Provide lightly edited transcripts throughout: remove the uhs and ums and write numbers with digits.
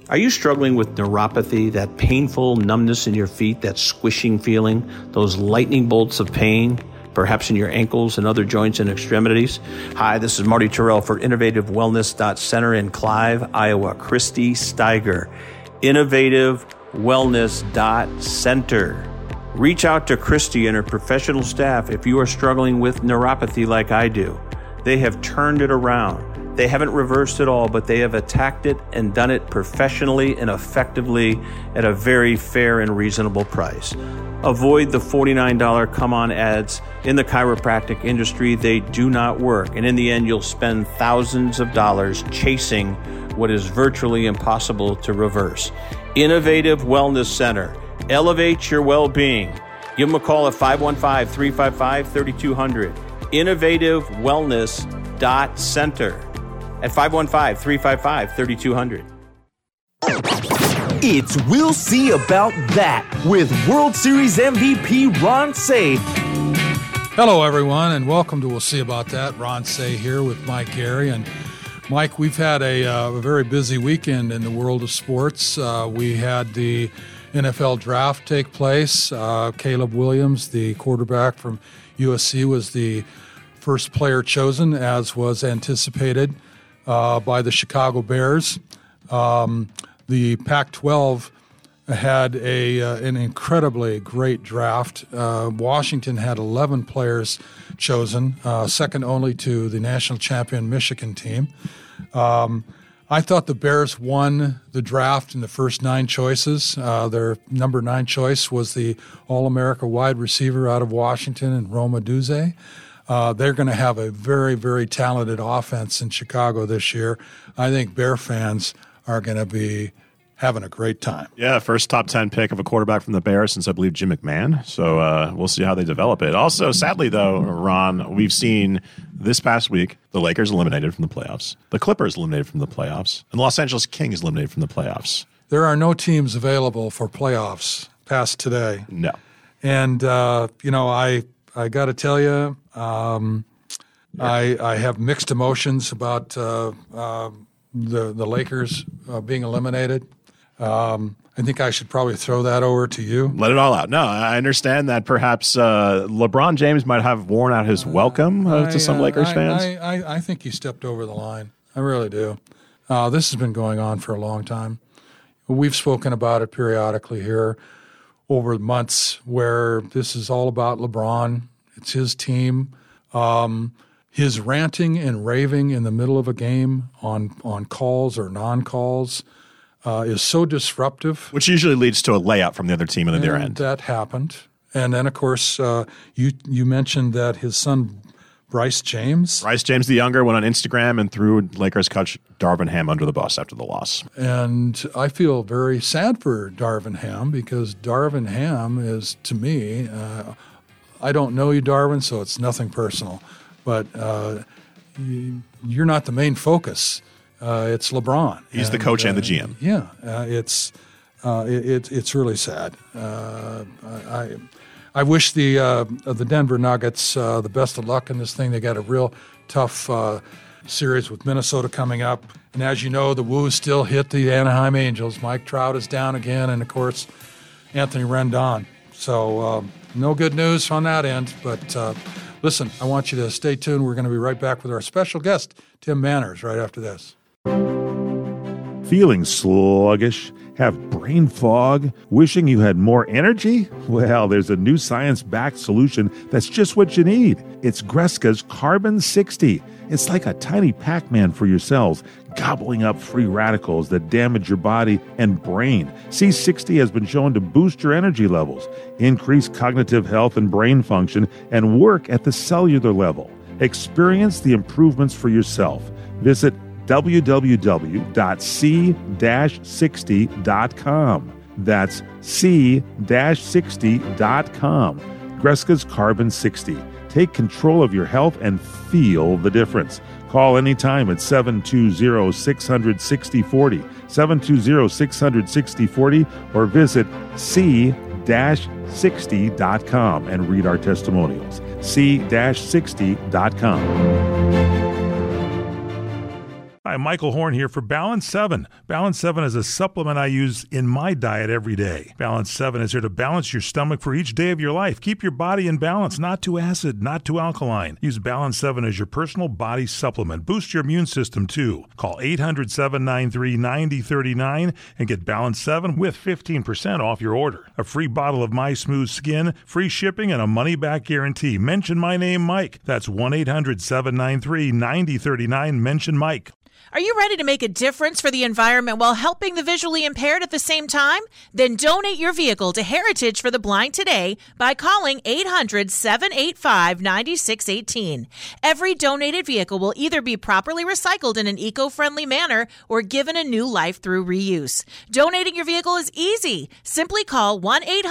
Are you struggling with neuropathy, that painful numbness in your feet, that squishing feeling, those lightning bolts of pain, perhaps in your ankles and other joints and extremities? Hi, this is Marty Terrell for InnovativeWellness.Center in Clive, Iowa. Christy Steiger, InnovativeWellness.Center. Reach out to Christy and her professional staff if you are struggling with neuropathy like I do. They have turned it around. They haven't reversed it all, but they have attacked it and done it professionally and effectively at a very fair and reasonable price. Avoid the $49 come-on ads in the chiropractic industry. They do not work. And in the end, you'll spend thousands of dollars chasing what is virtually impossible to reverse. Innovative Wellness Center. Elevate your well-being. Give them a call at 515-355-3200. InnovativeWellness.Center. At 515-355-3200. It's We'll See About That with World Series MVP Ron Cey. Hello, everyone, and welcome to We'll See About That. Ron Cey here with Mike Gary. And Mike, we've had a very busy weekend in the world of sports. We had the NFL draft take place. Caleb Williams, the quarterback from USC, was the first player chosen, as was anticipated by the Chicago Bears. The Pac-12 had an incredibly great draft. Washington had 11 players chosen, second only to the national champion Michigan team. I thought the Bears won the draft in the first 9 choices. Their number 9 choice was the All-America wide receiver out of Washington, and Rome Odunze. They're going to have a very, very talented offense in Chicago this year. I think Bear fans are going to be having a great time. Yeah, first top 10 pick of a quarterback from the Bears since, I believe, Jim McMahon. So we'll see how they develop it. Also, sadly, though, Ron, we've seen this past week the Lakers eliminated from the playoffs, the Clippers eliminated from the playoffs, and the Los Angeles Kings eliminated from the playoffs. There are no teams available for playoffs past today. No. And, I got to tell you, I have mixed emotions about the Lakers being eliminated. I think I should probably throw that over to you. Let it all out. No, I understand that perhaps LeBron James might have worn out his welcome to some Lakers fans. I think he stepped over the line. I really do. This has been going on for a long time. We've spoken about it periodically here over months, where this is all about LeBron. It's his team. His ranting and raving in the middle of a game on calls or non-calls is so disruptive. Which usually leads to a layout from the other team in their end. That happened. And then, of course, you mentioned that his son, Bryce James the younger, went on Instagram and threw Lakers coach Darvin Ham under the bus after the loss. And I feel very sad for Darvin Ham, because Darvin Ham is, to me, I don't know you, Darvin, so it's nothing personal. But you're not the main focus. It's LeBron. He's the coach and the GM. Yeah, it's really sad. I wish the Denver Nuggets the best of luck in this thing. They got a real tough series with Minnesota coming up. And as you know, the woos still hit the Anaheim Angels. Mike Trout is down again, and, of course, Anthony Rendon. So no good news on that end. But listen, I want you to stay tuned. We're going to be right back with our special guest, Tim Manners, right after this. Feeling sluggish? Have brain fog? Wishing you had more energy? Well, there's a new science-backed solution that's just what you need. It's Greska's Carbon 60. It's like a tiny Pac-Man for your cells, gobbling up free radicals that damage your body and brain. C60 has been shown to boost your energy levels, increase cognitive health and brain function, and work at the cellular level. Experience the improvements for yourself. Visit www.c-60.com. That's c-60.com. Greska's Carbon 60. Take control of your health and feel the difference. Call anytime at 720-600-6040, 720-600-6040, or visit c-60.com and read our testimonials. c-60.com. Hi, Michael Horn here for Balance 7. Balance 7 is a supplement I use in my diet every day. Balance 7 is here to balance your stomach for each day of your life. Keep your body in balance, not too acid, not too alkaline. Use Balance 7 as your personal body supplement. Boost your immune system, too. Call 800-793-9039 and get Balance 7 with 15% off your order. A free bottle of My Smooth Skin, free shipping, and a money-back guarantee. Mention my name, Mike. That's 1-800-793-9039. Mention Mike. Are you ready to make a difference for the environment while helping the visually impaired at the same time? Then donate your vehicle to Heritage for the Blind today by calling 800-785-9618. Every donated vehicle will either be properly recycled in an eco-friendly manner or given a new life through reuse. Donating your vehicle is easy. Simply call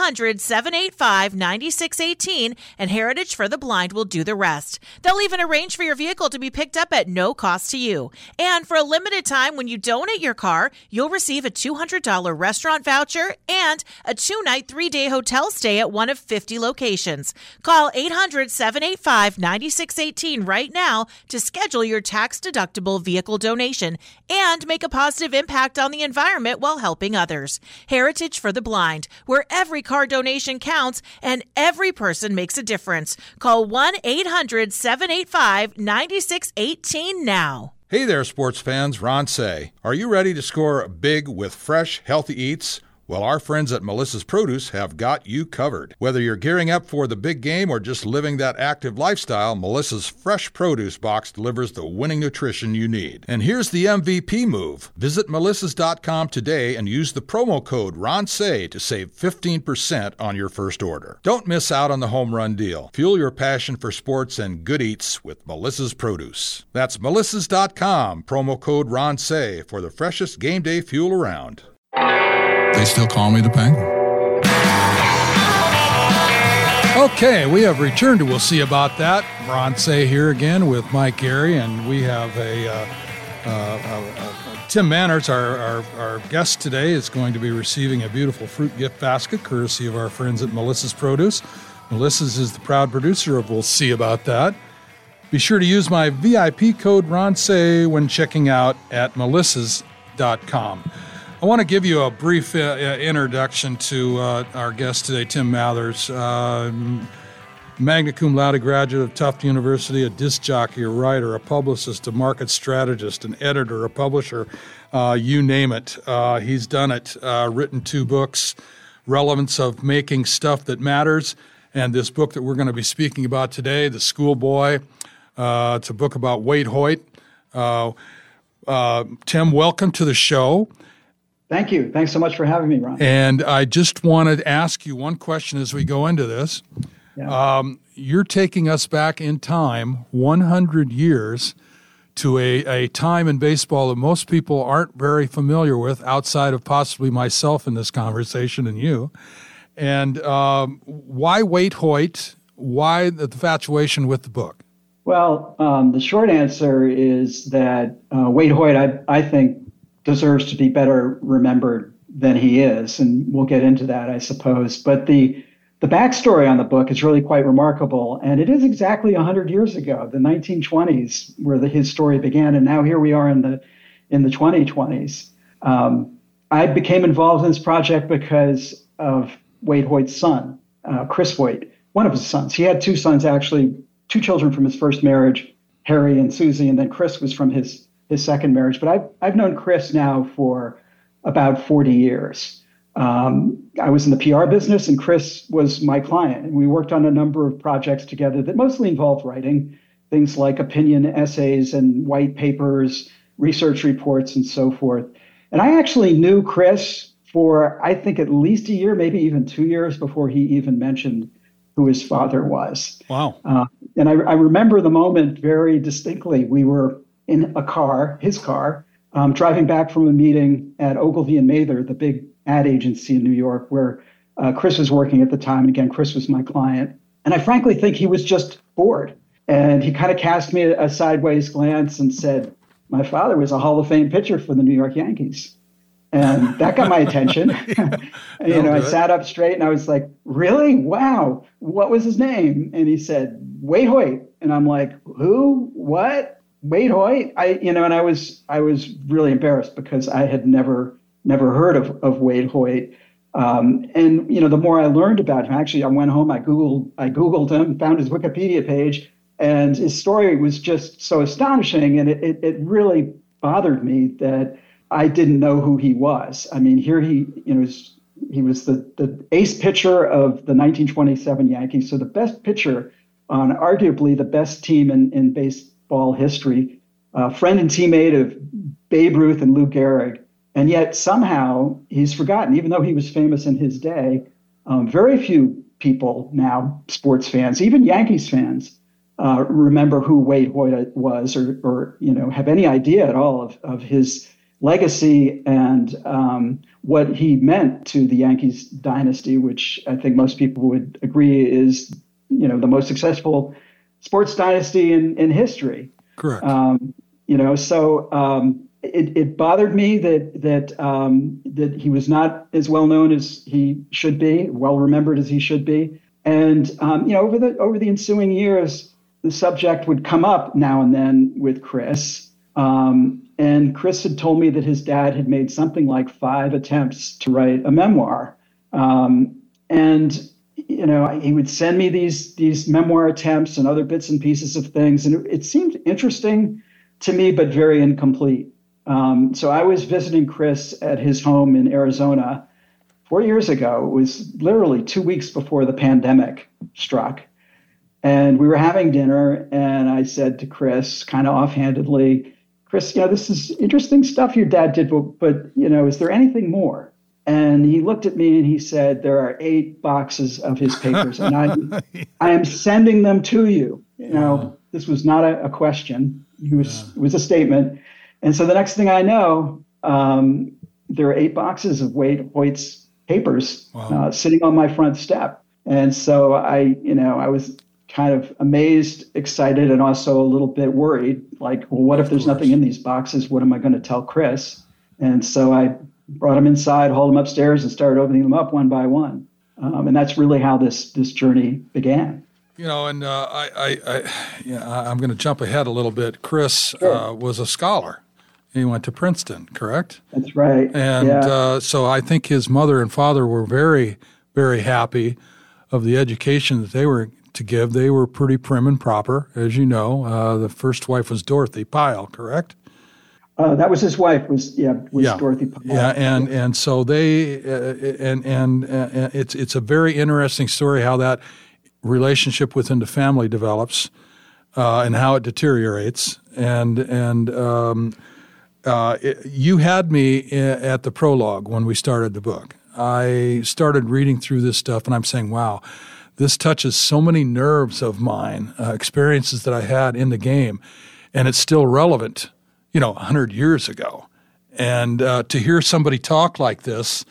1-800-785-9618 and Heritage for the Blind will do the rest. They'll even arrange for your vehicle to be picked up at no cost to you. And for a limited time, when you donate your car, you'll receive a $200 restaurant voucher and a 2-night, 3-day hotel stay at one of 50 locations. Call 800-785-9618 right now to schedule your tax-deductible vehicle donation and make a positive impact on the environment while helping others. Heritage for the Blind, where every car donation counts and every person makes a difference. Call 1-800-785-9618 now. Hey there, sports fans. Ron Say. Are you ready to score big with fresh, healthy eats? Well, our friends at Melissa's Produce have got you covered. Whether you're gearing up for the big game or just living that active lifestyle, Melissa's Fresh Produce box delivers the winning nutrition you need. And here's the MVP move. Visit melissas.com today and use the promo code RONSAY to save 15% on your first order. Don't miss out on the home run deal. Fuel your passion for sports and good eats with Melissa's Produce. That's melissas.com, promo code RONSAY for the freshest game day fuel around. They still call me the Penguin. Okay, we have returned to We'll See About That. Ron Say here again with Mike Gary, and we have Tim Manners, our guest today, is going to be receiving a beautiful fruit gift basket courtesy of our friends at Melissa's Produce. Melissa's is the proud producer of We'll See About That. Be sure to use my VIP code RONSAY when checking out at melissas.com. I want to give you a brief introduction to our guest today, Tim Mathers, magna cum laude graduate of Tufts University, a disc jockey, a writer, a publicist, a market strategist, an editor, a publisher, you name it. He's done it, written 2 books, Relevance of Making Stuff That Matters, and this book that we're going to be speaking about today, The Schoolboy. It's a book about Wade Hoyt. Tim, welcome to the show. Thank you. Thanks so much for having me, Ron. And I just wanted to ask you one question as we go into this. Yeah. You're taking us back in time 100 years to a time in baseball that most people aren't very familiar with outside of possibly myself in this conversation and you. And why Wade Hoyt? Why the infatuation with the book? Well, the short answer is that Wade Hoyt, I think, deserves to be better remembered than he is, and we'll get into that, I suppose. But the backstory on the book is really quite remarkable, and it is exactly 100 years ago, the 1920s, where his story began, and now here we are in the 2020s. I became involved in this project because of Wade Hoyt's son, Chris Hoyt, one of his sons. He had 2 sons, actually, 2 children from his first marriage, Harry and Susie, and then Chris was from his second marriage. But I've known Chris now for about 40 years. I was in the PR business, and Chris was my client. And we worked on a number of projects together that mostly involved writing, things like opinion essays and white papers, research reports, and so forth. And I actually knew Chris for, I think, at least a year, maybe even 2 years before he even mentioned who his father was. Wow. And I remember the moment very distinctly. We were in a car, his car, driving back from a meeting at Ogilvy and Mather, the big ad agency in New York, where Chris was working at the time. And again, Chris was my client. And I frankly think he was just bored. And he kind of cast me a sideways glance and said, my father was a Hall of Fame pitcher for the New York Yankees. And that got my attention. I sat up straight and I was like, really? Wow. What was his name? And he said, Wade Hoyt. And I'm like, who? What? Wade Hoyt, and I was really embarrassed because I had never heard of Wade Hoyt. And the more I learned about him, actually, I went home, I Googled him, found his Wikipedia page, and his story was just so astonishing. And it really bothered me that I didn't know who he was. I mean, here he was the ace pitcher of the 1927 Yankees, so the best pitcher on arguably the best team in baseball history, friend and teammate of Babe Ruth and Lou Gehrig. And yet somehow he's forgotten, even though he was famous in his day. Very few people now, sports fans, even Yankees fans, remember who Wade Hoyt was or have any idea at all of his legacy and what he meant to the Yankees dynasty, which I think most people would agree is, the most successful sports dynasty in history. Correct. It bothered me that he was not as well known as he should be, well remembered as he should be. And over the ensuing years, the subject would come up now and then with Chris. And Chris had told me that his dad had made something like 5 attempts to write a memoir. He would send me these memoir attempts and other bits and pieces of things. And it seemed interesting to me, but very incomplete. So I was visiting Chris at his home in Arizona 4 years ago. It was literally 2 weeks before the pandemic struck. And we were having dinner, and I said to Chris, kind of offhandedly, Chris, this is interesting stuff your dad did, but is there anything more? And he looked at me and he said, there are 8 boxes of his papers, and I am sending them to you. This was not a question. It was a statement. And so the next thing I know, there are 8 boxes of Wade Hoyt's papers sitting on my front step. And so I was kind of amazed, excited, and also a little bit worried. Like, well, what if there's nothing in these boxes? What am I going to tell Chris? And so I brought him inside, hauled him upstairs, and started opening them up one by one. And that's really how this journey began. And I'm going to jump ahead a little bit. Chris was a scholar. He went to Princeton, correct? That's right. And so I think his mother and father were very, very happy of the education that they were to give. They were pretty prim and proper, as you know. The first wife was Dorothy Pyle, correct? That was his wife. Was Dorothy Pyle. Yeah, and so they it's a very interesting story how that relationship within the family develops and how it deteriorates. You had me at the prologue when we started the book. I started reading through this stuff, and I'm saying, wow, this touches so many nerves of mine, experiences that I had in the game, and it's still relevant, 100 years ago. And to hear somebody talk like this,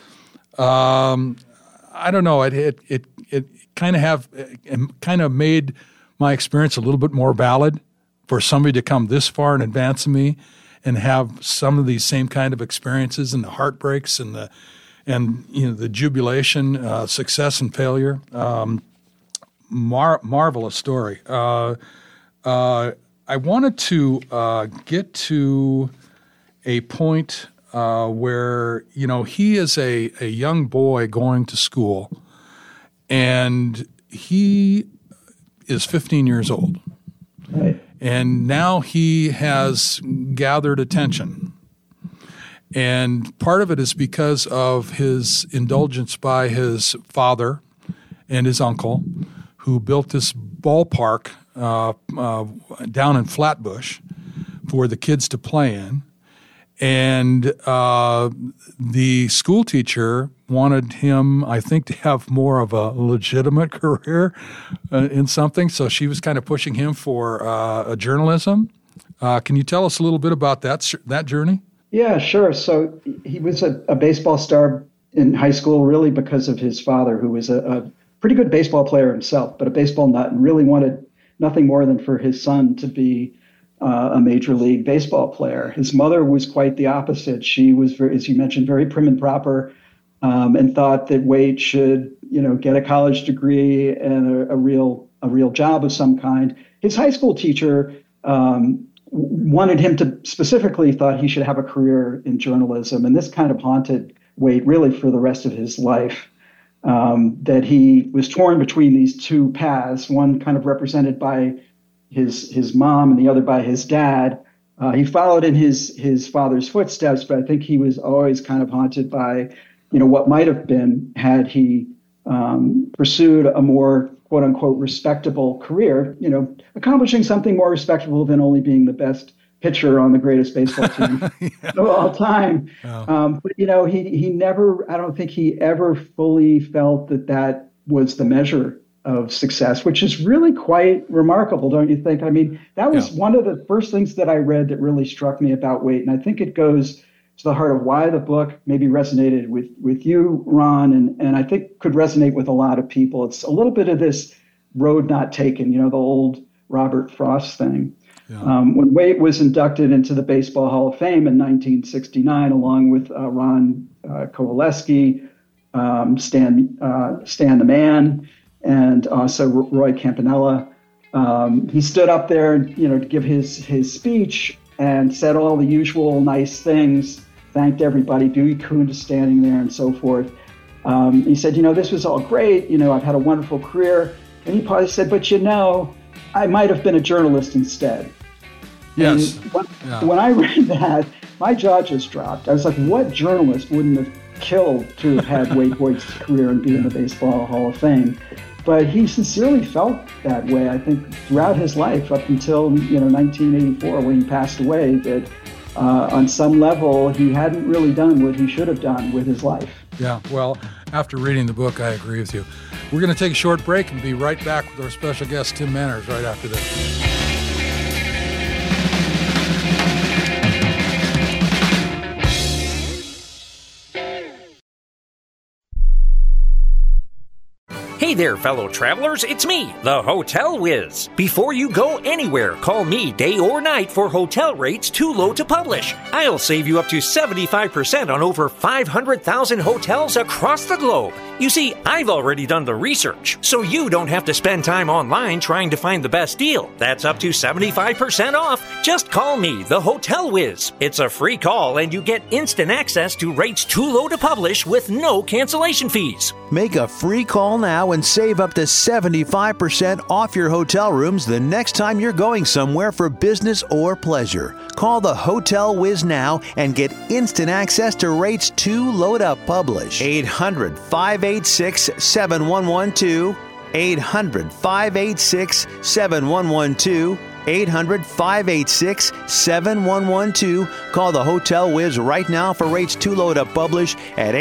I don't know, it kind of made my experience a little bit more valid for somebody to come this far in advance of me and have some of these same kind of experiences and the heartbreaks and the jubilation, success and failure. Marvelous story. I wanted to get to a point where he is a young boy going to school, and he is 15 years old. Right. And now he has gathered attention. And part of it is because of his indulgence by his father and his uncle, who built this ballpark down in Flatbush for the kids to play in. And the school teacher wanted him, I think, to have more of a legitimate career in something. So she was kind of pushing him for a journalism. Can you tell us a little bit about that journey? Yeah, sure. So he was a baseball star in high school, really because of his father, who was a pretty good baseball player himself, but a baseball nut, and really wanted nothing more than for his son to be a major league baseball player. His mother was quite the opposite. She was, as you mentioned, very prim and proper, and thought that Wade should, get a college degree and a real job of some kind. His high school teacher wanted him to specifically thought he should have a career in journalism. And this kind of haunted Waite really for the rest of his life, that he was torn between these two paths, one kind of represented by his mom and the other by his dad. He followed in his father's footsteps, but I think he was always kind of haunted by, what might have been had he pursued a more quote unquote respectable career, accomplishing something more respectable than only being the best pitcher on the greatest baseball team of all time. Oh. But, he never, I don't think he ever fully felt that was the measure of success, which is really quite remarkable, don't you think? I mean, that was one of the first things that I read that really struck me about Waite. And I think it goes to the heart of why the book maybe resonated with you, Ron, and I think could resonate with a lot of people. It's a little bit of this road not taken, the old Robert Frost thing. Yeah. When Waite was inducted into the Baseball Hall of Fame in 1969, along with Ron Kowaleski, Stan the Man, and also Roy Campanella, he stood up there, to give his speech and said all the usual nice things, thanked everybody, Dewey Kuhn is standing there and so forth. He said, this was all great, I've had a wonderful career. And he probably said, but I might have been a journalist instead. Yes. When I read that, my jaw just dropped. I was like, what journalist wouldn't have killed to have had Waite Hoyt's career and be in the Baseball Hall of Fame? But he sincerely felt that way, I think, throughout his life up until 1984 when he passed away, that on some level he hadn't really done what he should have done with his life. Yeah, well, after reading the book, I agree with you. We're going to take a short break and be right back with our special guest, Tim Manners, right after this. Hey there, fellow travelers, it's me, the Hotel Whiz. Before you go anywhere, call me day or night for hotel rates too low to publish. I'll save you up to 75% on over 500,000 hotels across the globe. You see, I've already done the research, so you don't have to spend time online trying to find the best deal. That's up to 75% off. Just call me, the Hotel Whiz. It's a free call and you get instant access to rates too low to publish with no cancellation fees. Make a free call now and save up to 75% off your hotel rooms the next time you're going somewhere for business or pleasure. Call the Hotel Whiz now and get instant access to rates too low to publish. 800-586-7112. 800-586-7112. 800-586-7112. Call the Hotel Whiz right now for rates too low to publish at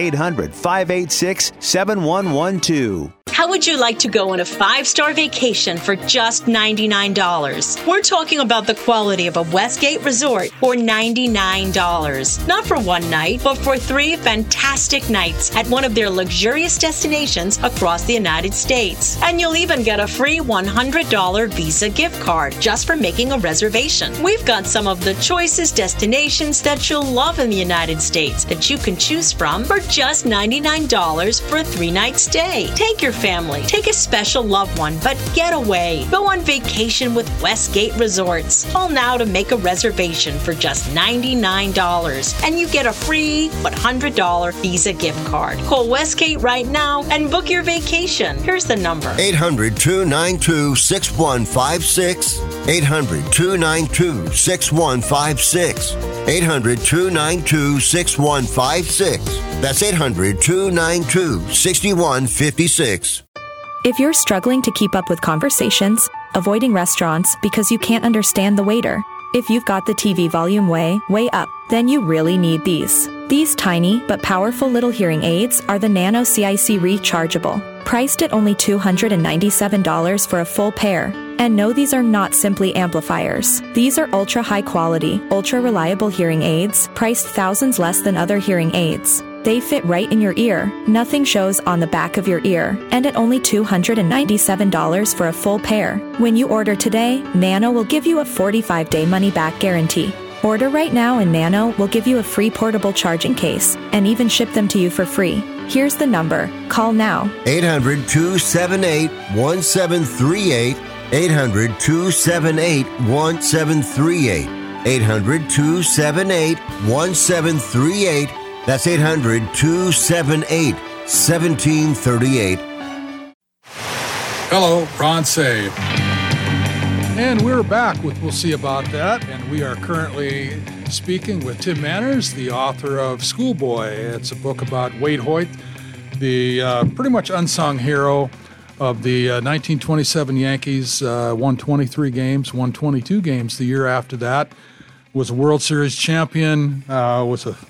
800-586-7112. How would you like to go on a 5-star vacation for just $99? We're talking about the quality of a Westgate resort for $99. Not for one night, but for 3 fantastic nights at one of their luxurious destinations across the United States. And you'll even get a free $100 Visa gift card just for making a reservation. We've got some of the choicest destinations that you'll love in the United States that you can choose from for just $99 for a 3-night stay. Take your family, take a special loved one, but get away. Go on vacation with Westgate Resorts. Call now to make a reservation for just $99 and you get a free $100 Visa gift card. Call Westgate right now and book your vacation. Here's the number. 800-292-6156. 800-292-6156. 800-292-6156. That's 800-292-6156. If you're struggling to keep up with conversations, avoiding restaurants because you can't understand the waiter, if you've got the TV volume way up, then you really need these. These tiny but powerful little hearing aids are the Nano CIC Rechargeable, priced at only $297 for a full pair. And no, these are not simply amplifiers. These are ultra high quality, ultra reliable hearing aids, priced thousands less than other hearing aids. They fit right in your ear, nothing shows on the back of your ear, and at only $297 for a full pair. When you order today, Nano will give you a 45-day money-back guarantee. Order right now and Nano will give you a free portable charging case and even ship them to you for free. Here's the number. Call now. 800-278-1738. 800-278-1738. 800-278-1738. That's 800-278-1738. Hello, Ron Say. And we're back with We'll See About That. And we are currently speaking with Tim Manners, the author of Schoolboy. It's a book about Wade Hoyt, the pretty much unsung hero of the 1927 Yankees. Won 23 games, won 22 games the year after that. Was a World Series champion, was a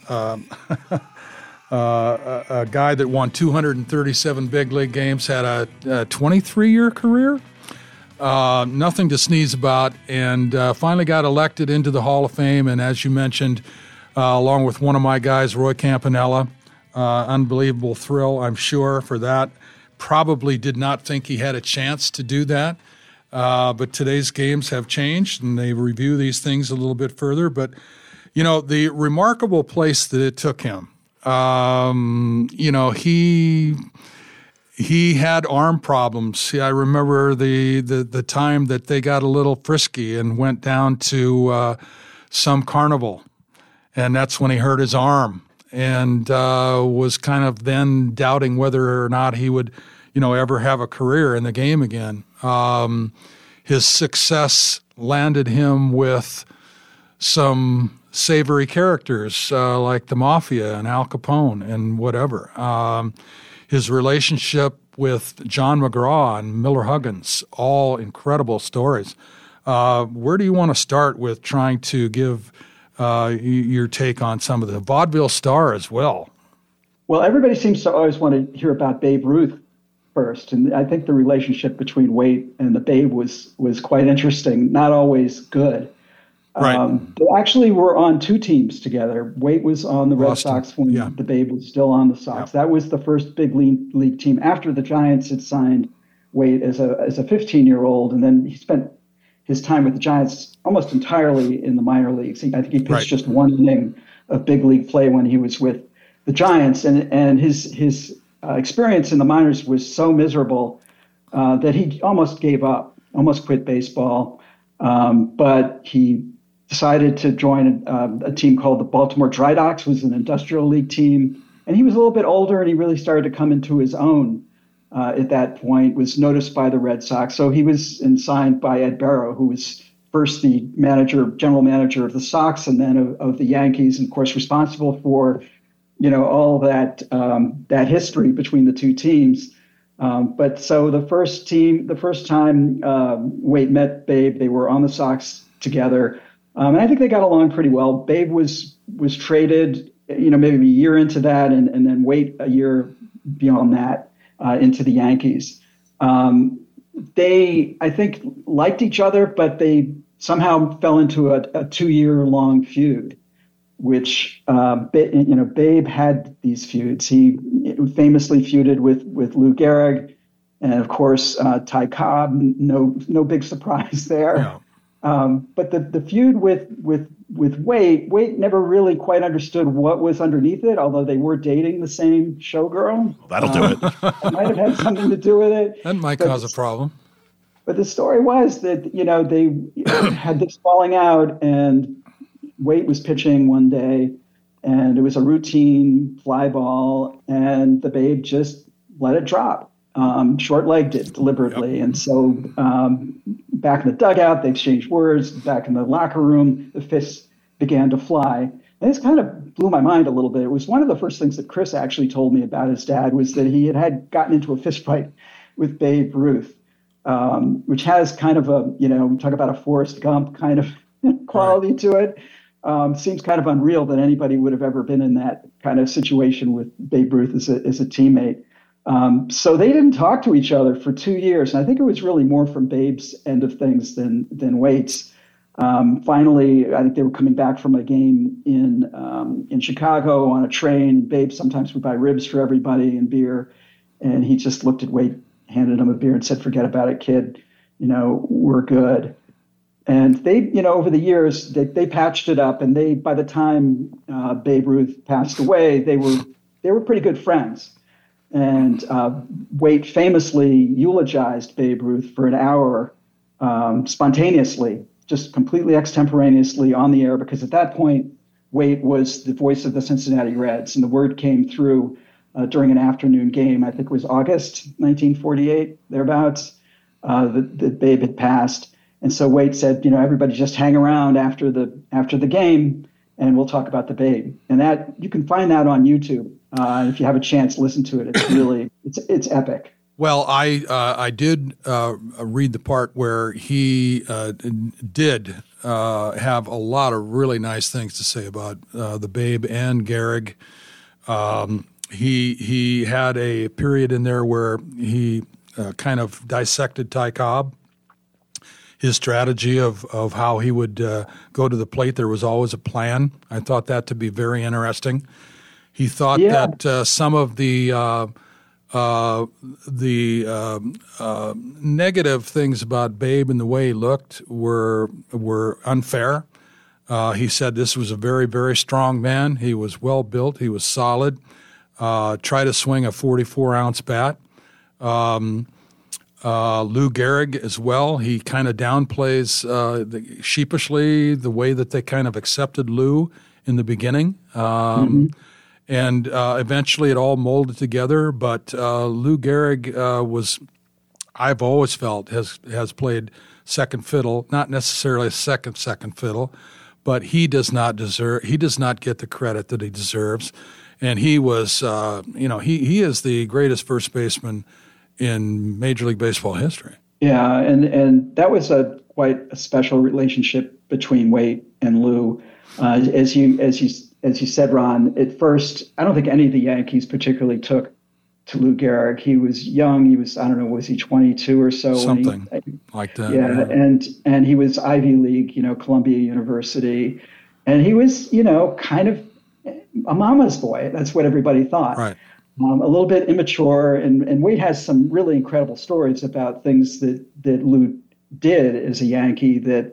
guy that won 237 big league games, had a 23-year career. Nothing to sneeze about, and finally got elected into the Hall of Fame. And as you mentioned, along with one of my guys, Roy Campanella, unbelievable thrill, I'm sure, for that. Probably did not think he had a chance to do that. But today's games have changed, and they review these things a little bit further. But, you know, the remarkable place that it took him, you know, he had arm problems. I remember the time that they got a little frisky and went down to some carnival, and that's when he hurt his arm and was kind of then doubting whether or not he would, you know, ever have a career in the game again. His success landed him with some savory characters like the Mafia and Al Capone and whatever. His relationship with John McGraw and Miller Huggins, all incredible stories. Where do you want to start with trying to give your take on some of the vaudeville star as well? Well, everybody seems to always want to hear about Babe Ruth first, and I think the relationship between Wade and the Babe was quite interesting, not always good. Right. They actually were on two teams together. Wade was on the Red Sox when the Babe was still on the Sox. That was the first big league team after the Giants had signed Wade as a 15-year-old, and then he spent his time with the Giants almost entirely in the minor leagues. I think he pitched just one inning of big league play when he was with the Giants, and his experience in the minors was so miserable that he almost gave up, almost quit baseball. But he decided to join a team called the Baltimore Dry Docks, was an industrial league team. And he was a little bit older, and he really started to come into his own at that point, was noticed by the Red Sox. So he was signed by Ed Barrow, who was first the general manager of the Sox, and then of the Yankees, and of course responsible for, you know, all that history between the two teams. But so the first time Wade met Babe, they were on the Sox together. And I think they got along pretty well. Babe was traded, you know, maybe a year into that, and then Wade a year beyond that into the Yankees. They, I think, liked each other, but they somehow fell into a 2-year-long feud, which, Babe had these feuds. He famously feuded with Lou Gehrig, and of course, Ty Cobb, no big surprise there. Yeah. But the feud with Wade never really quite understood what was underneath it, although they were dating the same showgirl. That'll do it. It might have had something to do with it. That might cause a problem. But the story was that, you know, they had this falling out, and Wade was pitching one day, and it was a routine fly ball, and the Babe just let it drop, short-legged it deliberately. Yep. And so back in the dugout, they exchanged words. Back in the locker room, the fists began to fly. And this kind of blew my mind a little bit. It was one of the first things that Chris actually told me about his dad, was that he had gotten into a fist fight with Babe Ruth, which has kind of a, you know, talk about a Forrest Gump kind of quality to it. Seems kind of unreal that anybody would have ever been in that kind of situation with Babe Ruth as a teammate. So they didn't talk to each other for 2 years. And I think it was really more from Babe's end of things than Wade's. Finally, I think they were coming back from a game in Chicago on a train. Babe sometimes would buy ribs for everybody and beer. And he just looked at Wade, handed him a beer and said, "Forget about it, kid. You know, we're good." And they, you know, over the years, they patched it up. And by the time Babe Ruth passed away, they were pretty good friends. And Wade famously eulogized Babe Ruth for an hour spontaneously just completely extemporaneously on the air, because at that point, Waite was the voice of the Cincinnati Reds, and the word came through during an afternoon game. I think it was August 1948, thereabouts, that Babe had passed. And so Waite said, everybody just hang around after the game, and we'll talk about the Babe. And that you can find that on YouTube. If you have a chance, listen to it. It's really it's epic. Well, I did read the part where he did have a lot of really nice things to say about the Babe and Gehrig. He had a period in there where he kind of dissected Ty Cobb, his strategy of how he would go to the plate. There was always a plan. I thought that to be very interesting. He thought that some of the negative things about Babe and the way he looked were unfair. He said this was a very, very strong man. He was well built. He was solid. Tried to swing a 44-ounce bat. Lou Gehrig as well. He kind of downplays sheepishly the way that they kind of accepted Lou in the beginning. And eventually it all molded together. But Lou Gehrig was, I've always felt, has played second fiddle, not necessarily a second fiddle, but he does not get the credit that he deserves. And he was, he is the greatest first baseman in Major League Baseball history. Yeah, and that was quite a special relationship between Waite and Lou. As you said, Ron, at first, I don't think any of the Yankees particularly took to Lou Gehrig. He was young. He was, was he 22 or so? Something like that. Yeah, and he was Ivy League, Columbia University. And he was, kind of a mama's boy. That's what everybody thought. Right. A little bit immature. And Waite has some really incredible stories about things that Lou did as a Yankee that,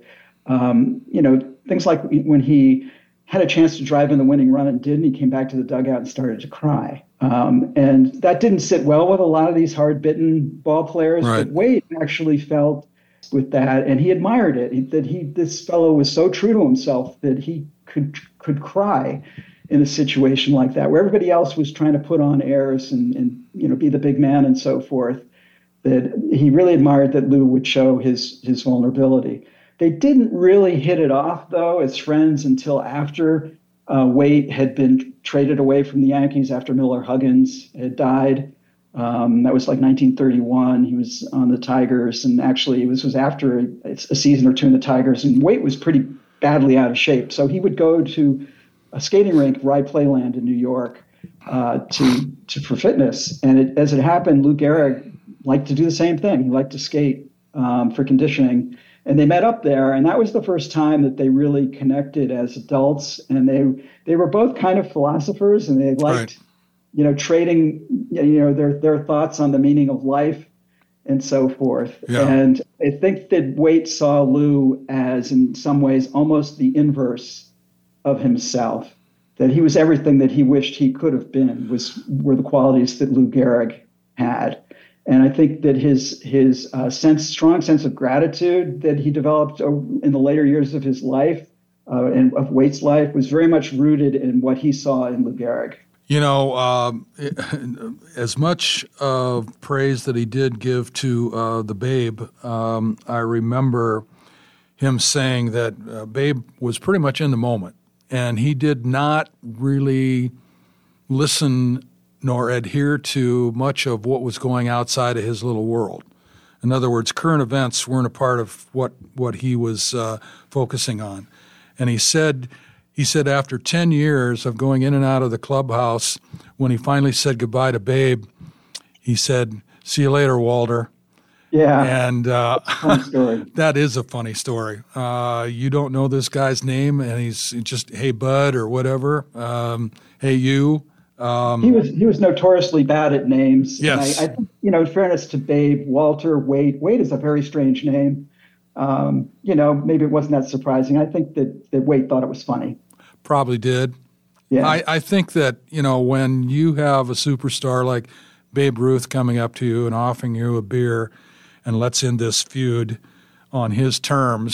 things like when he had a chance to drive in the winning run and didn't, he came back to the dugout and started to cry. And that didn't sit well with a lot of these hard-bitten ball players. Right. But Waite actually felt with that, and he admired it, this fellow was so true to himself that he could cry in a situation like that, where everybody else was trying to put on airs and be the big man and so forth, that he really admired that Lou would show his vulnerability. They didn't really hit it off, though, as friends until after Waite had been traded away from the Yankees after Miller Huggins had died. That was like 1931. He was on the Tigers, and actually it was after a season or two in the Tigers, and Waite was pretty badly out of shape. So he would go to a skating rink, Rye Playland in New York, for fitness. And as it happened, Lou Gehrig liked to do the same thing. He liked to skate for conditioning. And they met up there, and that was the first time that they really connected as adults. And they were both kind of philosophers, and they liked, trading, their thoughts on the meaning of life and so forth. Yeah. And I think that Waite saw Lou as, in some ways, almost the inverse of himself. That he was everything that he wished he could have been were the qualities that Lou Gehrig had. And I think that his strong sense of gratitude that he developed in the later years of his life and of Waite's life was very much rooted in what he saw in Lou Gehrig. As much praise that he did give to the Babe, I remember him saying that Babe was pretty much in the moment, and he did not really listen nor adhere to much of what was going outside of his little world. In other words, current events weren't a part of what he was focusing on. And he said after 10 years of going in and out of the clubhouse, when he finally said goodbye to Babe, he said, "See you later, Walter." Yeah. And funny story. That is a funny story. You don't know this guy's name, and he's just, "Hey, bud," or whatever. "Hey, you." He was notoriously bad at names. Yes. I think, in fairness to Babe, Walter, Waite is a very strange name. Maybe it wasn't that surprising. I think that Waite thought it was funny. Probably did. Yeah. I think that, when you have a superstar like Babe Ruth coming up to you and offering you a beer and let's end this feud on his terms,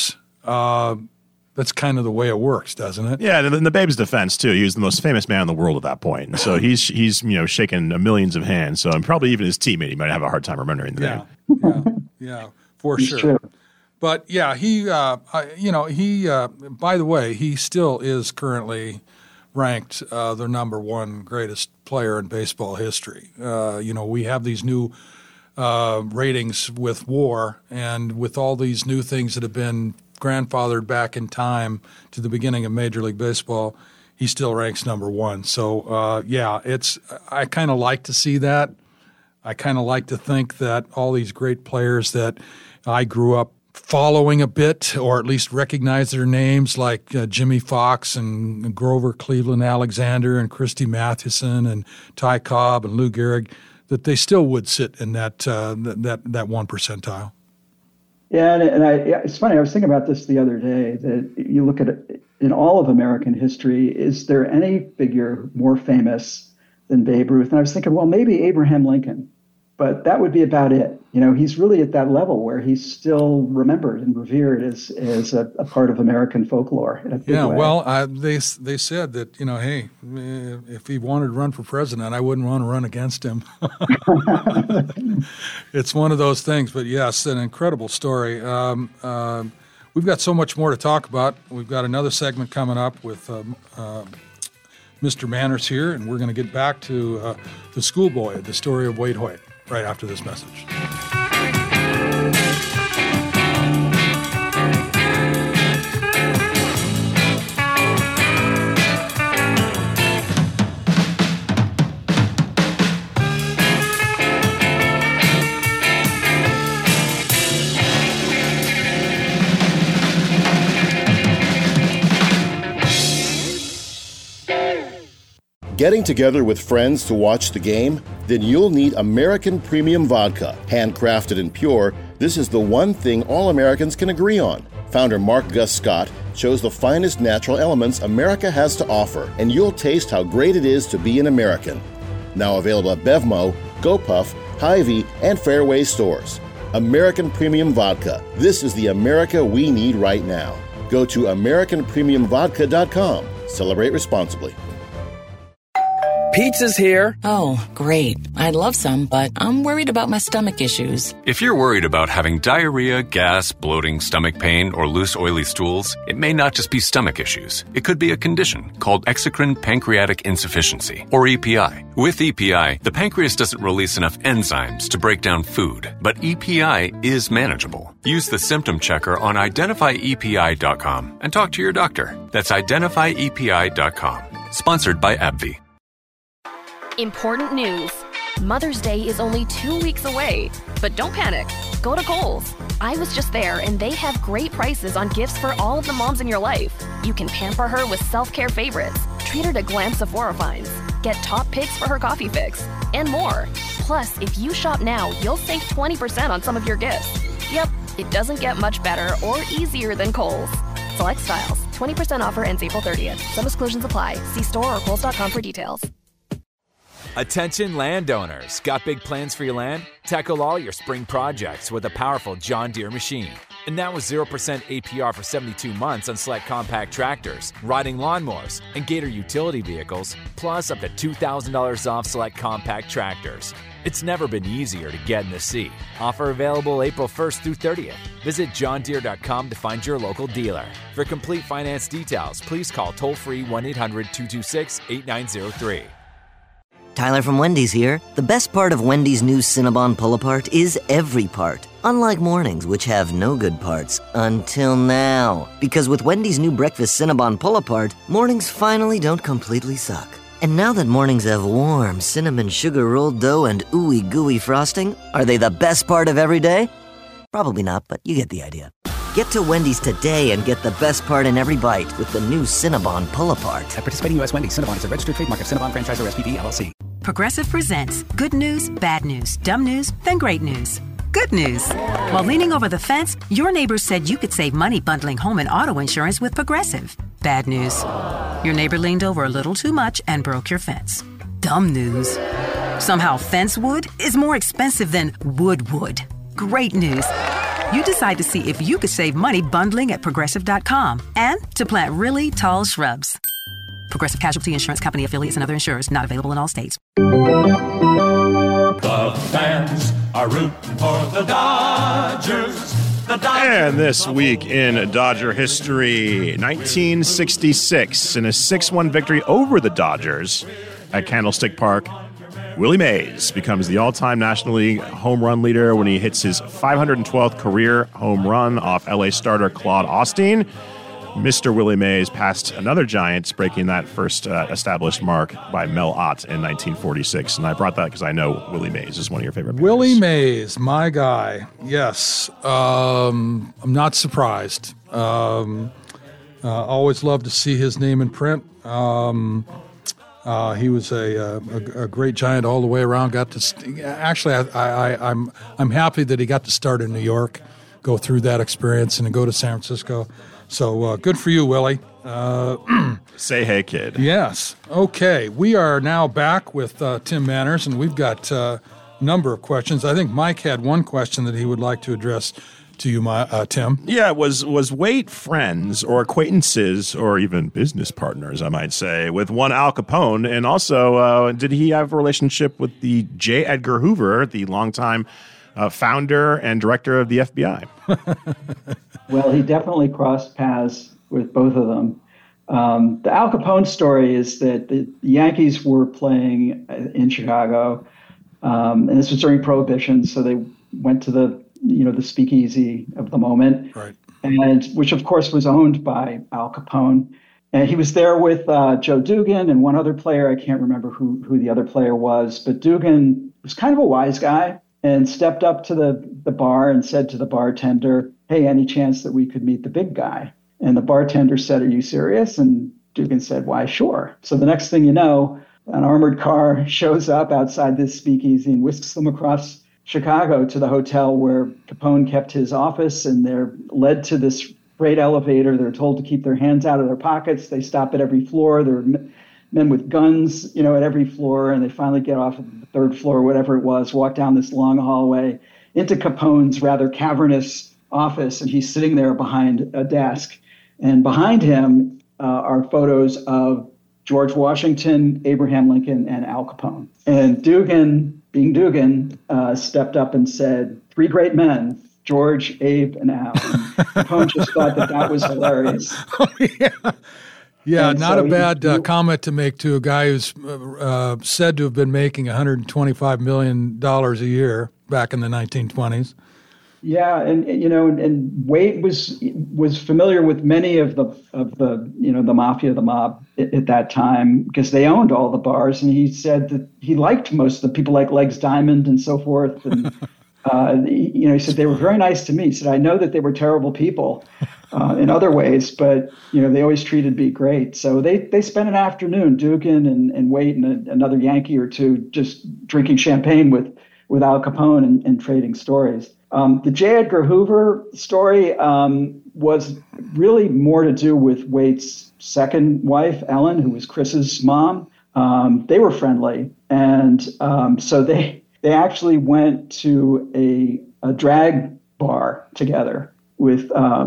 that's kind of the way it works, doesn't it? Yeah, and in the Babe's defense too, he was the most famous man in the world at that point. And so he's shaken millions of hands. So probably even his teammate, he might have a hard time remembering the name. Yeah, for It's sure. true. But yeah, he by the way, he still is currently ranked the number one greatest player in baseball history. We have these new ratings with WAR and with all these new things that have been grandfathered back in time to the beginning of Major League Baseball. He still ranks number one. So I kind of like to see that. I kind of like to think that all these great players that I grew up following a bit, or at least recognize their names, like Jimmy Fox and Grover Cleveland Alexander and Christy Mathewson and Ty Cobb and Lou Gehrig, that they still would sit in that one percentile. Yeah, and it's funny. I was thinking about this the other day, that you look at it in all of American history, is there any figure more famous than Babe Ruth? And I was thinking, well, maybe Abraham Lincoln, but that would be about it. He's really at that level where he's still remembered and revered as a part of American folklore in a big way. Well, they said that, hey, if he wanted to run for president, I wouldn't want to run against him. It's one of those things. But yes, an incredible story. We've got so much more to talk about. We've got another segment coming up with Mr. Manners here, and we're going to get back to the schoolboy, the story of Wade Hoyt, right after this message. Getting together with friends to watch the game? Then you'll need American Premium Vodka. Handcrafted and pure, this is the one thing all Americans can agree on. Founder Mark Gus Scott chose the finest natural elements America has to offer, and you'll taste how great it is to be an American. Now available at Bevmo, GoPuff, Hy-Vee, and Fairway stores. American Premium Vodka. This is the America we need right now. Go to AmericanPremiumVodka.com. Celebrate responsibly. Pizza's here. Oh, great. I'd love some, but I'm worried about my stomach issues. If you're worried about having diarrhea, gas, bloating, stomach pain, or loose, oily stools, it may not just be stomach issues. It could be a condition called exocrine pancreatic insufficiency, or EPI. With EPI, the pancreas doesn't release enough enzymes to break down food, but EPI is manageable. Use the symptom checker on identifyepi.com and talk to your doctor. That's identifyepi.com. Sponsored by AbbVie. Important news. Mother's Day is only 2 weeks away. But don't panic. Go to Kohl's. I was just there, and they have great prices on gifts for all of the moms in your life. You can pamper her with self-care favorites, treat her to glam Sephora finds, get top picks for her coffee fix, and more. Plus, if you shop now, you'll save 20% on some of your gifts. Yep, it doesn't get much better or easier than Kohl's. Select styles. 20% offer ends April 30th. Some exclusions apply. See store or kohls.com for details. Attention landowners. Got big plans for your land? Tackle all your spring projects with a powerful John Deere machine. And now with 0% APR for 72 months on select compact tractors, riding lawnmowers, and Gator utility vehicles, plus up to $2,000 off select compact tractors. It's never been easier to get in the sea. Offer available April 1st through 30th. Visit johndeere.com to find your local dealer. For complete finance details, please call toll-free 1-800-226-8903. Tyler from Wendy's here. The best part of Wendy's new Cinnabon Pull-Apart is every part. Unlike mornings, which have no good parts. Until now. Because with Wendy's new breakfast Cinnabon Pull-Apart, mornings finally don't completely suck. And now that mornings have warm cinnamon sugar rolled dough and ooey gooey frosting, are they the best part of every day? Probably not, but you get the idea. Get to Wendy's today and get the best part in every bite with the new Cinnabon Pull-Apart. At participating U.S. Wendy's, Cinnabon is a registered trademark of Cinnabon Franchisor SPV, LLC. Progressive presents good news, bad news, dumb news, then great news. Good news. While leaning over the fence, your neighbors said you could save money bundling home and auto insurance with Progressive. Bad news. Your neighbor leaned over a little too much and broke your fence. Dumb news. Somehow fence wood is more expensive than wood. Great news. you decide to see if you could save money bundling at Progressive.com and to plant really tall shrubs. Progressive Casualty Insurance Company affiliates and other insurers not available in all states. The fans are rooting for the Dodgers. And this week in Dodger history, 1966, in a 6-1 victory over the Dodgers at Candlestick Park, Willie Mays becomes the all-time National League home run leader when he hits his 512th career home run off LA starter Claude Osteen. Mr. Willie Mays passed another Giant, breaking that first established mark by Mel Ott in 1946. And I brought that because I know Willie Mays is one of your favorite players. Willie Mays, my guy. Yes. I'm not surprised. Always loved to see his name in print. He was a great Giant all the way around. Actually, I'm happy that he got to start in New York, go through that experience, and then go to San Francisco. So good for you, Willie. Say hey, kid. Yes. Okay, we are now back with Tim Manners, and we've got a number of questions. I think Mike had one question that he would like to address to you, Tim. Yeah, was Waite friends or acquaintances or even business partners, I might say, with one Al Capone? And also, did he have a relationship with the J. Edgar Hoover, the longtime founder and director of the FBI? Well, he definitely crossed paths with both of them. The Al Capone story is that the Yankees were playing in Chicago, and this was during Prohibition, so they went to the speakeasy of the moment, right? And which, of course, was owned by Al Capone. And he was there with Joe Dugan and one other player. I can't remember who the other player was, but Dugan was kind of a wise guy and stepped up to the bar and said to the bartender, "Hey, any chance that we could meet the big guy?" And the bartender said, "Are you serious?" And Dugan said, "Why, sure." So the next thing you know, an armored car shows up outside this speakeasy and whisks them across Chicago to the hotel where Capone kept his office, and they're led to this freight elevator. They're told to keep their hands out of their pockets. They stop at every floor. There are men with guns, at every floor, and they finally get off at the third floor, whatever it was, walk down this long hallway into Capone's rather cavernous office, and he's sitting there behind a desk. And behind him are photos of George Washington, Abraham Lincoln, and Al Capone. And Dugan, being Dugan, stepped up and said, "Three great men, George, Abe, and Al." And Capone just thought that was hilarious. Oh, yeah. Yeah, and not so a bad comment to make to a guy who's said to have been making $125 million a year back in the 1920s. Yeah, and Waite was familiar with many of the the mafia, the mob at that time, because they owned all the bars, and he said that he liked most of the people like Legs Diamond and so forth, and he said they were very nice to me. He said, "I know that they were terrible people in other ways, but they always treated me great." So they spent an afternoon, Dugan and Waite and another Yankee or two, just drinking champagne with Al Capone and trading stories. The J. Edgar Hoover story was really more to do with Waite's second wife, Ellen, who was Chris's mom. They were friendly, and so they actually went to a drag bar together with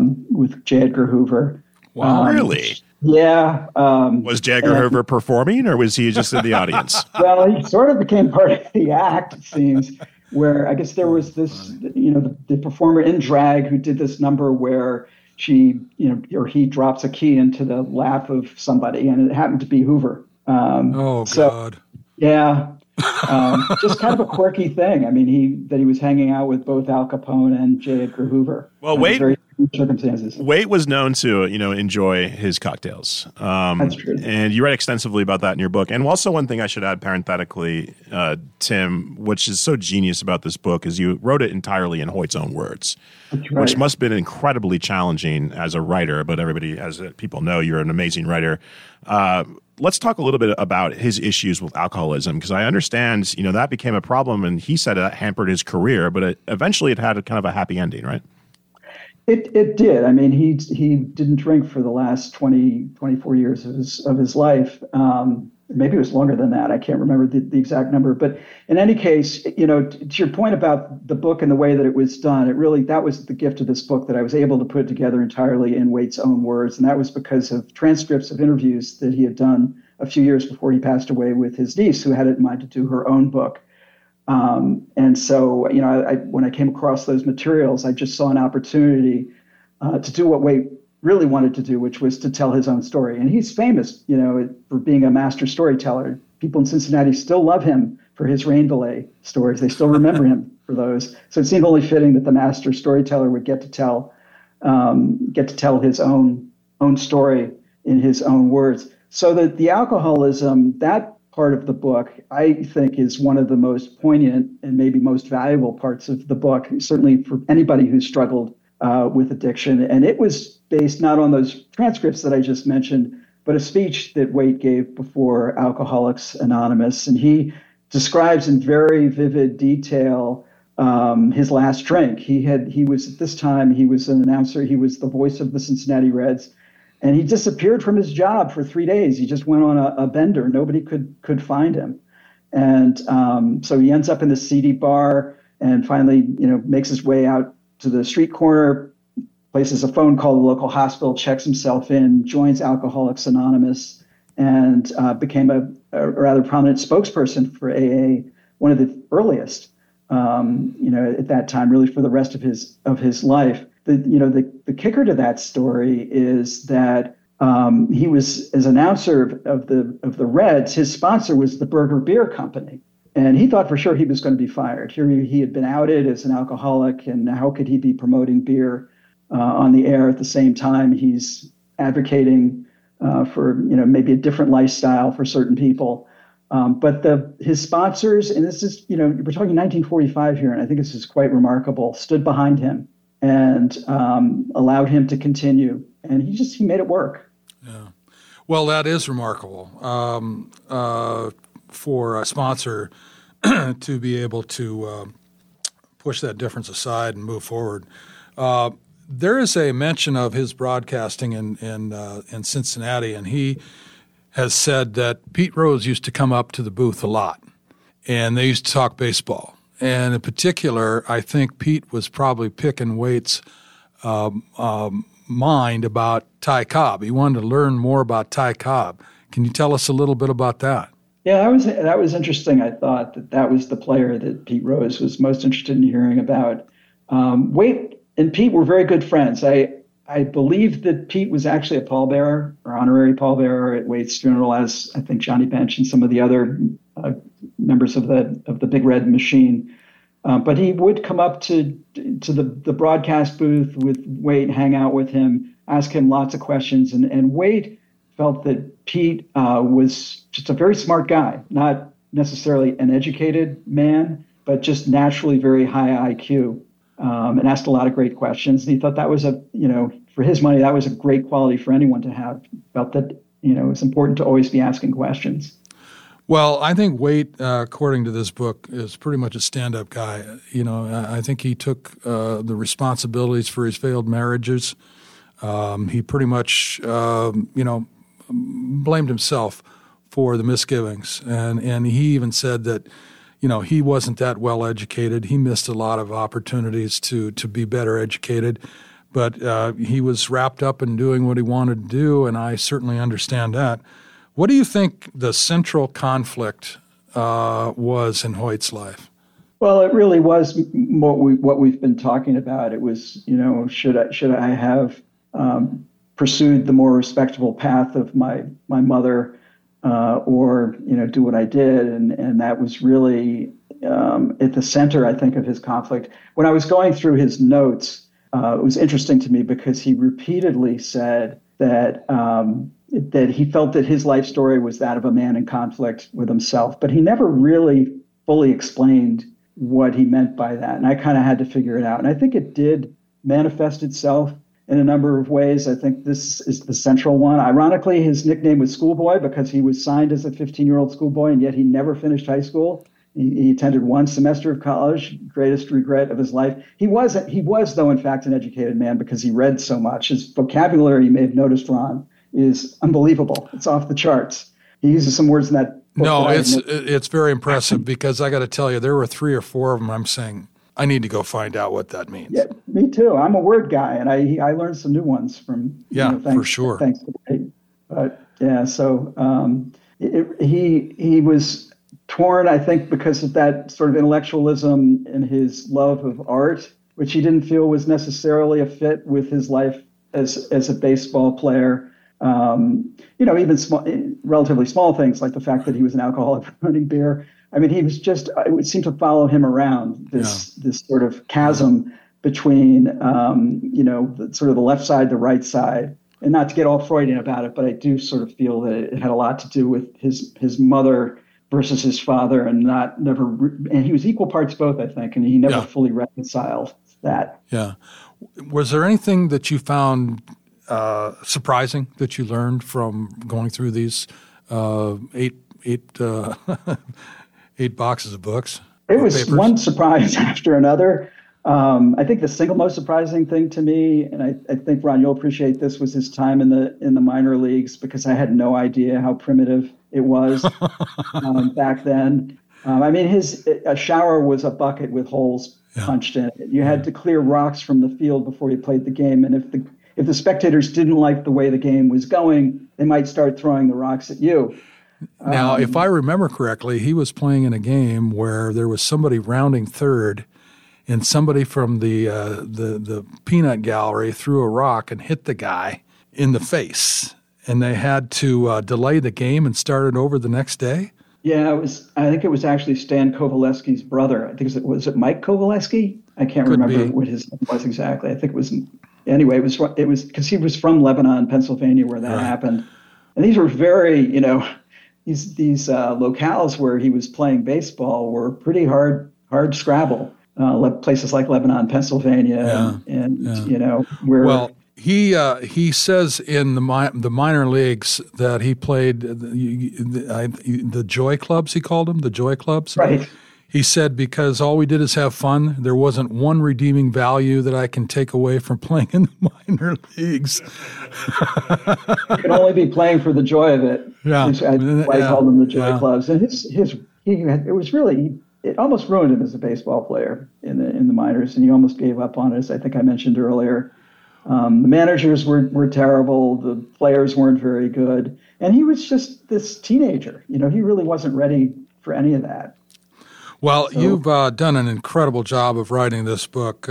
J. Edgar Hoover. Wow, really? Yeah. Was J. Edgar Hoover performing, or was he just in the audience? Well, he sort of became part of the act, it seems. Where I guess there was this, the performer in drag who did this number where she, or he drops a key into the lap of somebody, and it happened to be Hoover. God. Yeah. Just kind of a quirky thing. I mean, he was hanging out with both Al Capone and J. Edgar Hoover. Well, Waite, very circumstances. Waite was known to, enjoy his cocktails. That's true. And you write extensively about that in your book. And also one thing I should add parenthetically, Tim, which is so genius about this book, is you wrote it entirely in Hoyt's own words, That's right. which must have been incredibly challenging as a writer. But everybody, as people know, you're an amazing writer. Let's talk a little bit about his issues with alcoholism, because I understand, that became a problem, and he said it hampered his career, but eventually it had a kind of a happy ending, right? It did. I mean, he didn't drink for the last 24 years of his life. Maybe it was longer than that. I can't remember the exact number. But in any case, to your point about the book and the way that it was done, that was the gift of this book, that I was able to put it together entirely in Waite's own words. And that was because of transcripts of interviews that he had done a few years before he passed away with his niece, who had it in mind to do her own book. And so, when I came across those materials, I just saw an opportunity to do what Waite really wanted to do, which was to tell his own story. And he's famous, for being a master storyteller. People in Cincinnati still love him for his rain delay stories. They still remember him for those. So it seemed only fitting that the master storyteller would get to tell his own story in his own words. So that the alcoholism, that part of the book, I think, is one of the most poignant and maybe most valuable parts of the book, certainly for anybody who's struggled with addiction. And it was based not on those transcripts that I just mentioned, but a speech that Waite gave before Alcoholics Anonymous. And he describes in very vivid detail his last drink. He was, at this time, he was an announcer. He was the voice of the Cincinnati Reds. And he disappeared from his job for 3 days. He just went on a bender. Nobody could find him. And so he ends up in the seedy bar and finally, makes his way out to the street corner, places a phone call to the local hospital, checks himself in, joins Alcoholics Anonymous, and became a rather prominent spokesperson for AA, one of the earliest, at that time, really for the rest of his life. The kicker to that story is that he was, as announcer of the Reds, his sponsor was the Burger Beer Company. And he thought for sure he was going to be fired. Here he had been outed as an alcoholic, and how could he be promoting beer on the air at the same time he's advocating for maybe a different lifestyle for certain people. But his sponsors, and this is, we're talking 1945 here, and I think this is quite remarkable, stood behind him and allowed him to continue. And he made it work. Yeah. Well, that is remarkable for a sponsor to be able to push that difference aside and move forward. There is a mention of his broadcasting in Cincinnati, and he has said that Pete Rose used to come up to the booth a lot, and they used to talk baseball. And in particular, I think Pete was probably picking Waite's mind about Ty Cobb. He wanted to learn more about Ty Cobb. Can you tell us a little bit about that? Yeah, that was interesting. I thought that was the player that Pete Rose was most interested in hearing about. Waite and Pete were very good friends. I believe that Pete was actually a pallbearer or honorary pallbearer at Waite's funeral, as I think Johnny Bench and some of the other members of the Big Red Machine. But he would come up to the broadcast booth with Waite, hang out with him, ask him lots of questions. And Waite felt that Pete was just a very smart guy, not necessarily an educated man, but just naturally very high IQ, and asked a lot of great questions. And he thought that was for his money, that was a great quality for anyone to have. Felt that, it's important to always be asking questions. Well, I think Waite, according to this book, is pretty much a stand-up guy. I think he took the responsibilities for his failed marriages. He pretty much, blamed himself for the misgivings. And he even said that, he wasn't that well educated. He missed a lot of opportunities to be better educated. But he was wrapped up in doing what he wanted to do, and I certainly understand that. What do you think the central conflict was in Hoyt's life? Well, it really was what we've been talking about. It was, should I have pursued the more respectable path of my mother, or do what I did, and that was really at the center, I think, of his conflict. When I was going through his notes, it was interesting to me because he repeatedly said that he felt that his life story was that of a man in conflict with himself, but he never really fully explained what he meant by that. And I kind of had to figure it out. And I think it did manifest itself in a number of ways. I think this is the central one. Ironically, his nickname was Schoolboy because he was signed as a 15-year-old schoolboy, and yet he never finished high school. He attended one semester of college, greatest regret of his life. He was, though, in fact, an educated man because he read so much. His vocabulary, you may have noticed, Ron, is unbelievable. It's off the charts. He uses some words in that book. No, it's very impressive because I got to tell you, there were 3 or 4 of them. I'm saying I need to go find out what that means. Yeah, me too. I'm a word guy, and I learned some new ones from. For sure. Thanks to Dave. But yeah, so he was torn, I think, because of that sort of intellectualism and his love of art, which he didn't feel was necessarily a fit with his life as a baseball player. Even relatively small things like the fact that he was an alcoholic for running beer. I mean, he was just, it would seem to follow him around, this sort of chasm between, sort of the left side, the right side. And not to get all Freudian about it, but I do sort of feel that it had a lot to do with his mother versus his father, and he was equal parts both, I think, and he never fully reconciled that. Yeah. Was there anything that you found surprising that you learned from going through these eight boxes of books? It was papers? One surprise after another. I think the single most surprising thing to me, and I think, Ron, you'll appreciate this, was his time in the minor leagues, because I had no idea how primitive it was back then. I mean, a shower was a bucket with holes punched in it. You had to clear rocks from the field before you played the game, and if the spectators didn't like the way the game was going, they might start throwing the rocks at you. Now, if I remember correctly, he was playing in a game where there was somebody rounding third, and somebody from the peanut gallery threw a rock and hit the guy in the face, and they had to delay the game and start it over the next day. Yeah, I think it was actually Stan Kovaleski's brother. I think was it Mike Kovaleski? I can't remember what his name was exactly. I think it was. Anyway, it was because he was from Lebanon, Pennsylvania, where that happened, and these were very, these locales where he was playing baseball were pretty hard scrabble. Places like Lebanon, Pennsylvania, where. Well, he says in the minor leagues that he played the Joy Clubs. He called them the Joy Clubs. Right. He said, because all we did is have fun. There wasn't one redeeming value that I can take away from playing in the minor leagues. You can only be playing for the joy of it. Yeah. That's why he called them the Joy Clubs. And it almost ruined him as a baseball player in the minors, and he almost gave up on it, as I think I mentioned earlier. The managers were terrible. The players weren't very good. And he was just this teenager. He really wasn't ready for any of that. Well, you've done an incredible job of writing this book.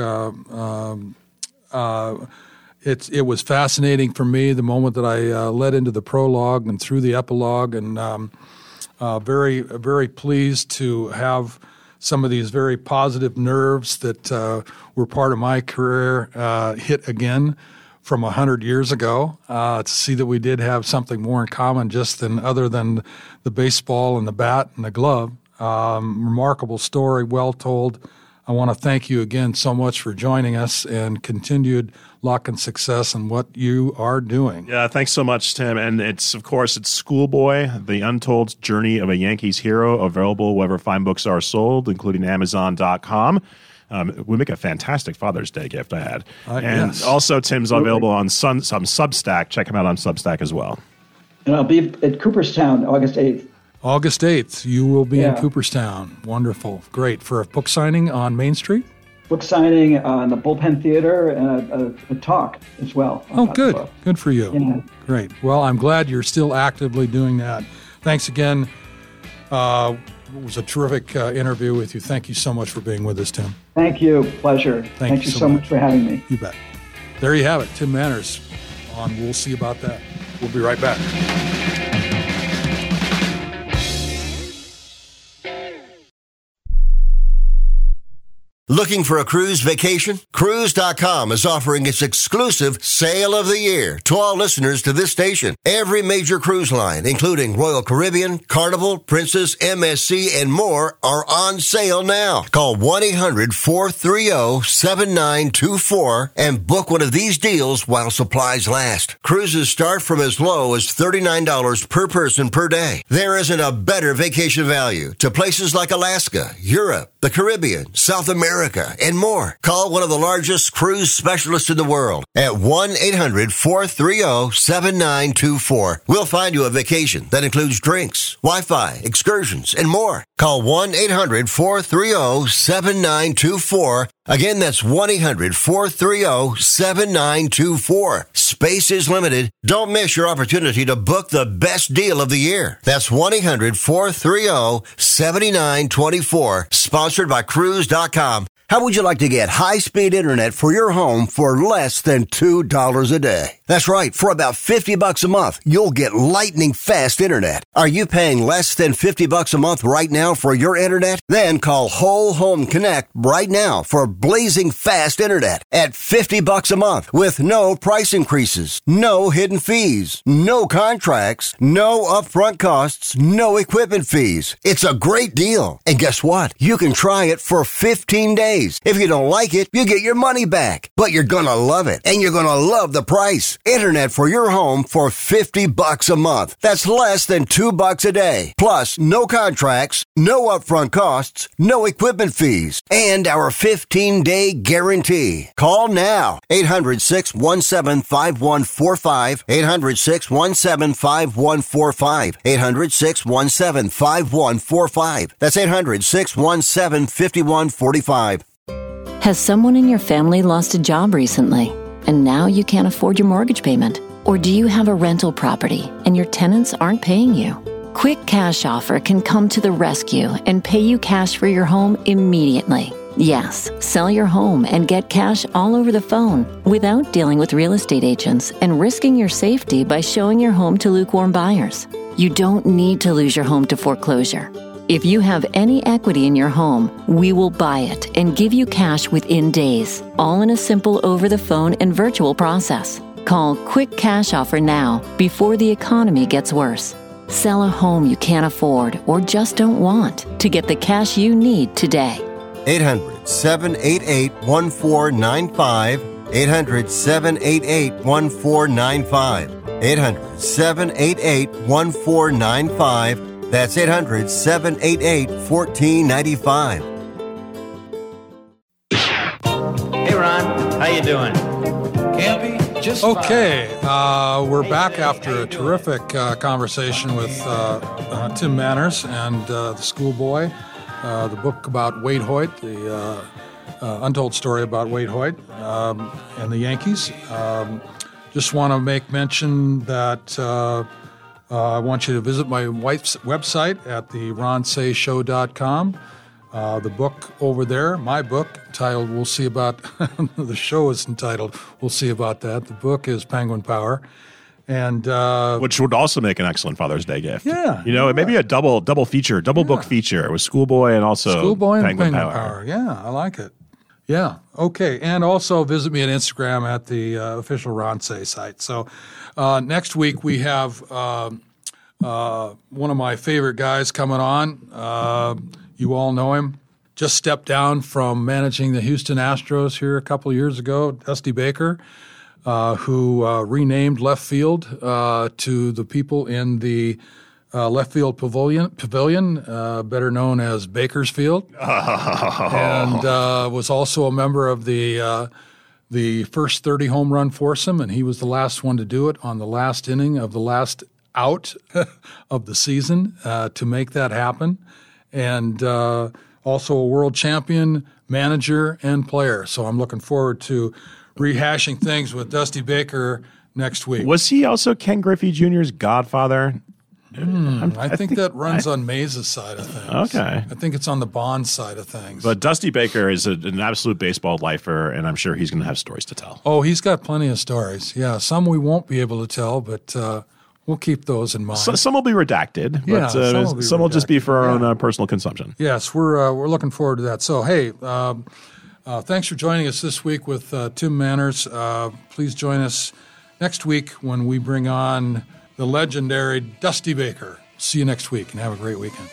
It was fascinating for me the moment that I led into the prologue and through the epilogue, and very, very pleased to have some of these very positive nerves that were part of my career hit again from 100 years ago, to see that we did have something more in common other than the baseball and the bat and the glove. Remarkable story, well told. I want to thank you again so much for joining us, and continued luck and success in what you are doing. Yeah, thanks so much, Tim. And it's Schoolboy, The Untold Journey of a Yankees Hero, available wherever fine books are sold, including Amazon.com. We make a fantastic Father's Day gift, I had. And also, Tim's available on some Substack. Check him out on Substack as well. And I'll be at Cooperstown August 8th. August 8th, you will be in Cooperstown. Wonderful. Great. For a book signing on Main Street? Book signing in the Bullpen Theater, and a talk as well. Oh, good. Good for you. Yeah. Great. Well, I'm glad you're still actively doing that. Thanks again. It was a terrific interview with you. Thank you so much for being with us, Tim. Thank you. Pleasure. Thank you so much for having me. You bet. There you have it. Tim Manners on We'll See About That. We'll be right back. Looking for a cruise vacation? Cruise.com is offering its exclusive Sale of the Year to all listeners to this station. Every major cruise line, including Royal Caribbean, Carnival, Princess, MSC, and more, are on sale now. Call 1-800-430-7924 and book one of these deals while supplies last. Cruises start from as low as $39 per person per day. There isn't a better vacation value to places like Alaska, Europe, the Caribbean, South America, America, and more. Call one of the largest cruise specialists in the world at 1-800-430-7924. We'll find you a vacation that includes drinks, Wi-Fi, excursions, and more. Call 1-800-430-7924. Again, that's 1-800-430-7924. Space is limited. Don't miss your opportunity to book the best deal of the year. That's 1-800-430-7924. Sponsored by Cruise.com. How would you like to get high-speed internet for your home for less than $2 a day? That's right. For about $50 a month, you'll get lightning-fast internet. Are you paying less than $50 a month right now for your internet? Then call Whole Home Connect right now for blazing fast internet at $50 a month with no price increases, no hidden fees, no contracts, no upfront costs, no equipment fees. It's a great deal. And guess what? You can try it for 15 days. If you don't like it, you get your money back. But you're gonna love it, and you're gonna love the price. Internet for your home for $50 a month. That's less than $2 a day. Plus, no contracts, no upfront costs, no equipment fees, and our 15-day guarantee. Call now. 800-617-5145. 800-617-5145. 800-617-5145. That's 800-617-5145. Has someone in your family lost a job recently, and now you can't afford your mortgage payment? Or do you have a rental property and your tenants aren't paying you? Quick Cash Offer can come to the rescue and pay you cash for your home immediately. Yes, sell your home and get cash all over the phone without dealing with real estate agents and risking your safety by showing your home to lukewarm buyers. You don't need to lose your home to foreclosure. If you have any equity in your home, we will buy it and give you cash within days, all in a simple over-the-phone and virtual process. Call Quick Cash Offer now before the economy gets worse. Sell a home you can't afford or just don't want to get the cash you need today. 800-788-1495. 800-788-1495. 800-788-1495. That's 800-788-1495. Hey, Ron. How you doing? Campy? Just okay. We're back after a terrific conversation with Tim Manners and the schoolboy. The book about Wade Hoyt, the untold story about Wade Hoyt and the Yankees. Just want to make mention that I want you to visit my wife's website at theronsayshow.com. The book over there, my book, titled We'll See About, the show is entitled We'll See About That. The book is Penguin Power. And which would also make an excellent Father's Day gift. Yeah. You know, it may be a double feature, book feature with Schoolboy and also Schoolboy and Penguin Penguin Power. Yeah, I like it. Yeah. Okay. And also visit me on Instagram at the official Ron Say site. So next week we have one of my favorite guys coming on. You all know him. Just stepped down from managing the Houston Astros here a couple of years ago, Dusty Baker, who renamed left field to the people in the left field pavilion, better known as Bakersfield, and was also a member of the first 30 home run foursome, and he was the last one to do it on the last inning of the last out of the season to make that happen, and also a world champion manager and player. So I'm looking forward to rehashing things with Dusty Baker next week. Was he also Ken Griffey Jr.'s godfather? I think that runs on Mays' side of things. Okay. I think it's on the Bond side of things. But Dusty Baker is an absolute baseball lifer, and I'm sure he's going to have stories to tell. Oh, he's got plenty of stories. Yeah, some we won't be able to tell, but we'll keep those in mind. Some will be redacted, but some will just be for our own personal consumption. Yes, we're looking forward to that. So, hey, thanks for joining us this week with Tim Manners. Please join us next week when we bring on the legendary Dusty Baker. See you next week, and have a great weekend.